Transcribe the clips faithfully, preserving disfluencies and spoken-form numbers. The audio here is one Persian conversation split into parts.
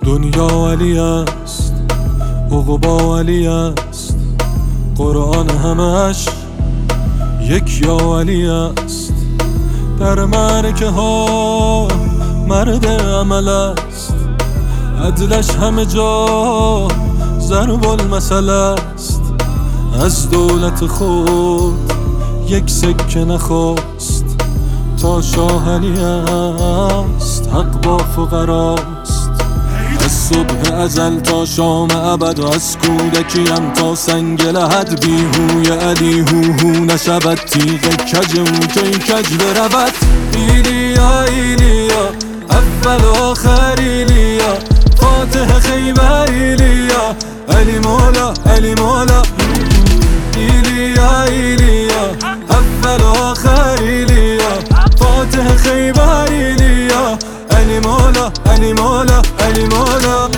دنیا علی است، عقبا علی است، قرآن همش یک یا علی است. در معرکه ها مرد عمل است، عدلش همه جا ضرب المثل است. از دولت خود یک سکه نخواست، تا شاه علی است، حق با فقراست. از صبح ازل تا شام ابد، و از کودکیم تا سنگ لحد، بیهوی علی هو هو نشود، تیغ کج او کی کج برود. ایلیا ایلیا اول و آخر ایلیا، فاتح خیبر ایلیا، علی مولا علی مولا. ایلیا ایلیا اول و آخر ایلیا، فاتح خیبر ایلیا، علی مولا علی مولا علی مولا.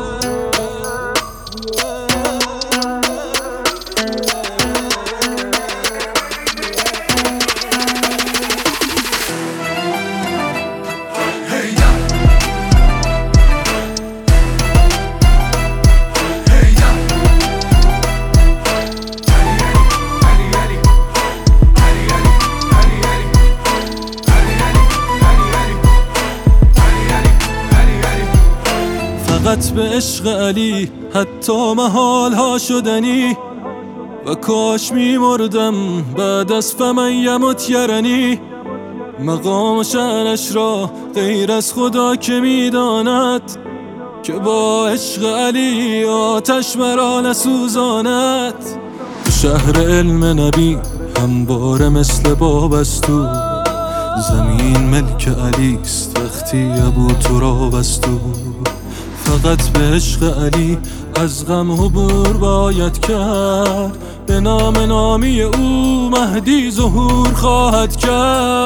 فقط به عشق علی حتی محال ها شدنی، و کاش می مردم بعد از فمن یمت یرنی. مقام شأنش را غیر از خدا که می داند، که با عشق علی آتش مرا نسوزاند. شهر علم نبی همواره مثل بابستو، زمین ملک علیست وقتی ابو تراب است. فقط به عشق علی از غم عبور باید کرد، به نام نامی او مهدی ظهور خواهد کرد.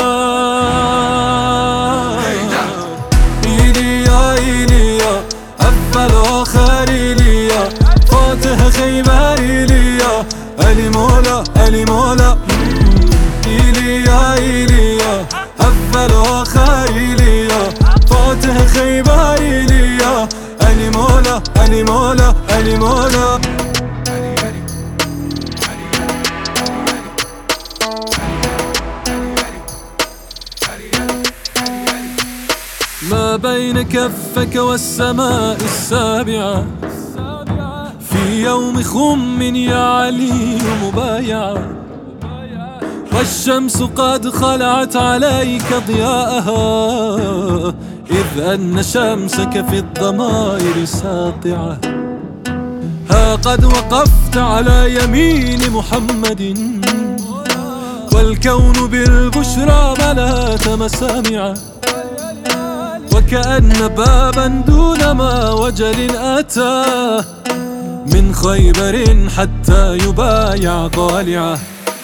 ایلیا ایلیا اول و آخر ایلیا، فاتح خیبر ایلیا، علی مولا علی مولا. ایلیا ایلیا اول و آخر ایلیا، فاتح خیبر ایلیا، علی مولا علی مولا علی مولا. ما بين كفك والسماء السابعة، في يوم خم يا علي مبايعة، والشمس قد خلعت عليك ضياءها، إذ أن شمسك في الضمائر ساطعة. ها قد وقفت على يمين محمد، والكون بالبشرى ملأت مسامعه، وكأن بابا دون ما وجل أتى، من خيبر حتى يبايع طالعه.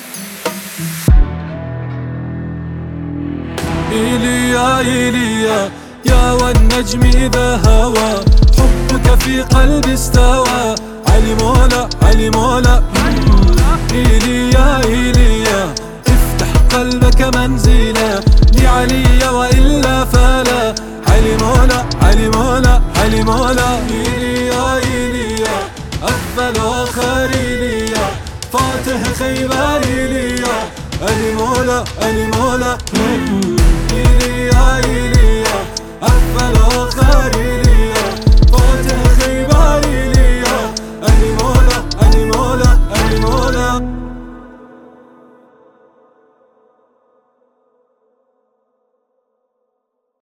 إيليا إيليا يا والنجم إذا هوى، حبك في قلبي استوى، علي مولا علي مولا. إيليا إيليا افتح قلبك منزلا لعلي، وإلا فلا، علي مولا علي مولا علي مولا. إيليا إيليا أول وآخر إيليا، فاتح خيبر إيليا، علي مولا علي مولا.